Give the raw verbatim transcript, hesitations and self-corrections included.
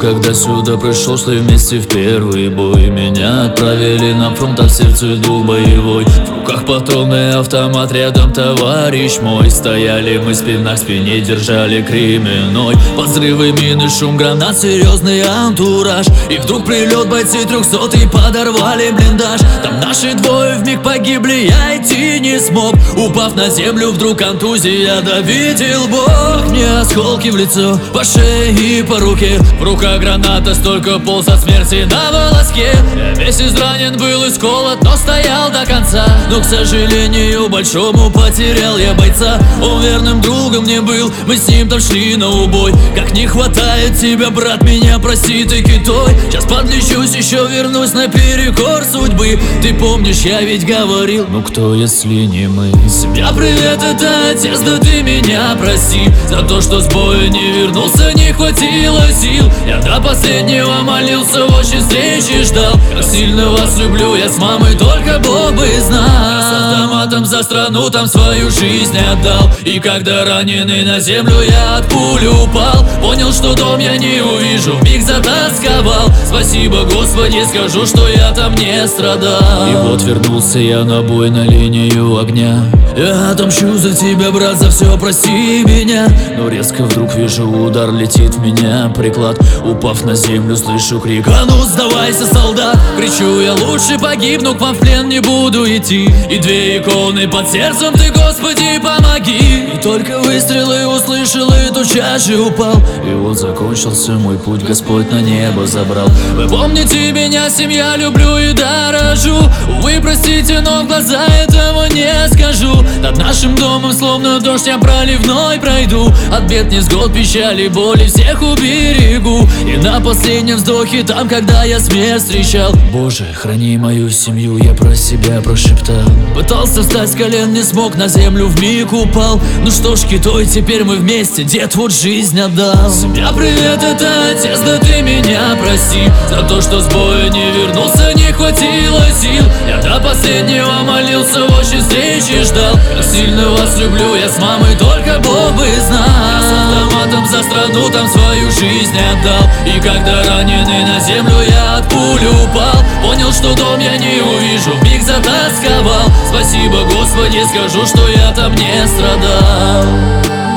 когда сюда пришел, шли вместе в первый бой. Меня отправили на фронт, а в сердце дух боевой. В руках патронный автомат, рядом товарищ мой. Стояли мы спина к спине, держали кременной. Взрывы, мины, шум гранат, серьезный антураж. И вдруг прилет, бойцы трехсотый подорвали блиндаж. Там наши двое вмиг погибли, я идти не смог. Упав на землю, вдруг контузия, да видел Бог. Мне осколки в лицо, по шее и по руке. В руках граната, столько полз от смерти на волоске. Я весь изранен был и сколот, но стоял до конца. Но, к сожалению, большому потерял я бойца. Он верным другом мне был, мы с ним там шли на убой. Как не хватает тебя, брат, меня прости, ты китой. Сейчас подлечусь, еще вернусь наперекор судьбы. Ты помнишь, я ведь говорил, ну кто, если не мы? Семья, привет, это отец, да ты меня прости. За то, что с боя не вернулся, не хватило сил. Я до последнего молился, очень встречи ждал. Как сильно вас люблю, я с мамой, только Бог бы знал. Я с автоматом за страну там свою жизнь отдал. И когда раненый на землю я от пули упал, понял, что дом я не увижу, вмиг затасковал. Спасибо, Господи, скажу, что я там не страдал. И вот вернулся я на бой, на линию огня. Я отомщу за тебя, брат, за все, прости меня. Но резко вдруг вижу удар, летит в меня приклад. Упав на землю, слышу крик: а ну сдавайся, солдат! Кричу я: лучше погибну, к вам в плен не буду идти. И две иконы под сердцем, ты, Господи, помоги. И только выстрелы услышал, и тотчас же упал. И вот закончился мой путь, Господь на небо забрал. Вы помните меня, семья, люблю и дорожу. Увы, простите, но в глаза этого не скажу. Над нашим домом словно дождь я проливной пройду. От бед, невзгод, печали, боли всех уберегу. И на последнем вздохе, там, когда я смерть встречал: Боже, храни мою семью, я про себя прошептал. Пытался встать с колен, не смог, на землю вмиг упал. Ну что ж, китой, теперь мы вместе, дед вот жизнь отдал. Семья, привет, это отец, да ты меня прости. За то, что с боя не вернулся, не хватило сил. Я до последнего молился, очень встречи ждал. Как сильно вас люблю, я с мамой, только Бог бы знал. Я с автоматом за страну там свою жизнь отдал. И когда раненый на землю я от пули упал, понял, что дом я не увижу, вмиг затасковал. Спасибо, Господи, скажу, что я там не страдал.